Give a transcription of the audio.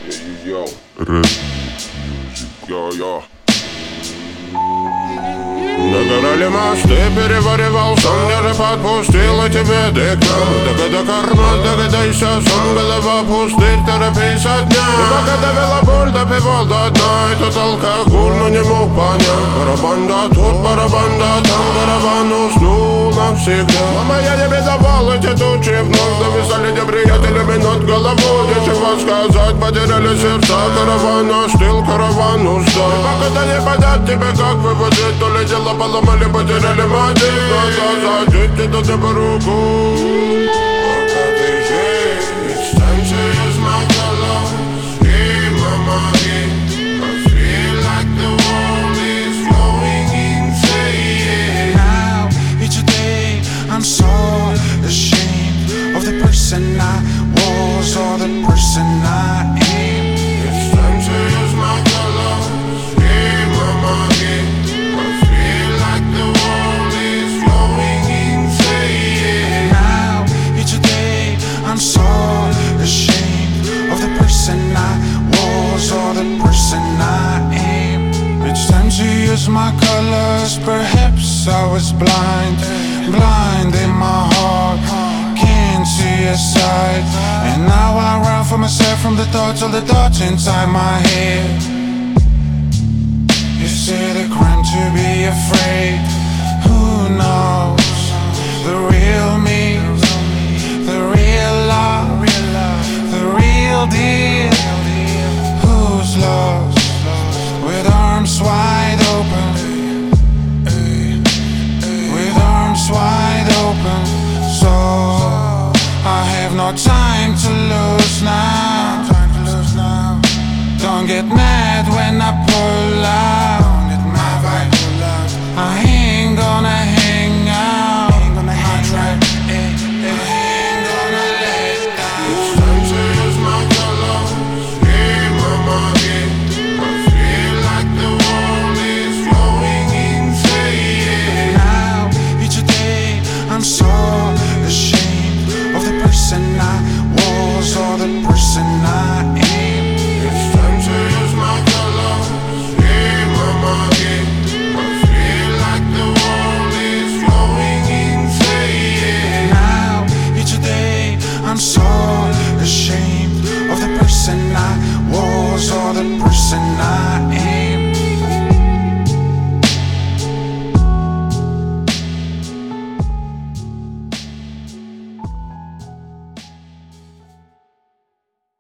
Yo. Yo. Догорали мосты, переваривал сон, где же подпустила тебе дыхно. Догада карман, догадайся, сон, голова пустырь, торопись от дня. И пока довела боль, допивал до дна. И тут алкоголь, но не мог понять. Барабан да тут, барабан да там, барабан уснул навсегда. Мама, я тебе давал эти тучи вновь. Зависали где приятелями над головой. Нечего сказать, потеряли сердца. Караван остыл, караван устал. И пока не понять тебе, как выводить, то ли дело поломали, потеряли мотив. Глаза закрыть, это тебе руку. Пока ты здесь, станция из Макалов. И мамаги, I feel like the world is going insane. Now, each day, I'm so ashamed of the person I was or the person I am. It's time to use my colors. Hey, mamagi, I feel like the world is going insane. Now, each day, I'm so ashamed of the person I was or the person I am. It's time to use my colors. Perhaps I was blind in my heart. Can't see a side. And now I run for myself from the thoughts, all the thoughts inside my head. Is it a crime to be afraid? Who knows? The real me, the real love, the real deal. Who's lost? With arms wide open, with arms wide open. So I have no time to lose now. Don't get mad when I pull out. I ain't gonna hang out. I try, I ain't gonna let down. It's time to use my colors. Hey, mamagi, I feel like the world is going insane. Now, each day, I'm so ashamed of the person I was or the person I am. It's time to use my colors. Hey, mamagi, I feel like the world is going insane. Now, each day, I'm so ashamed of the person I was or the person I am.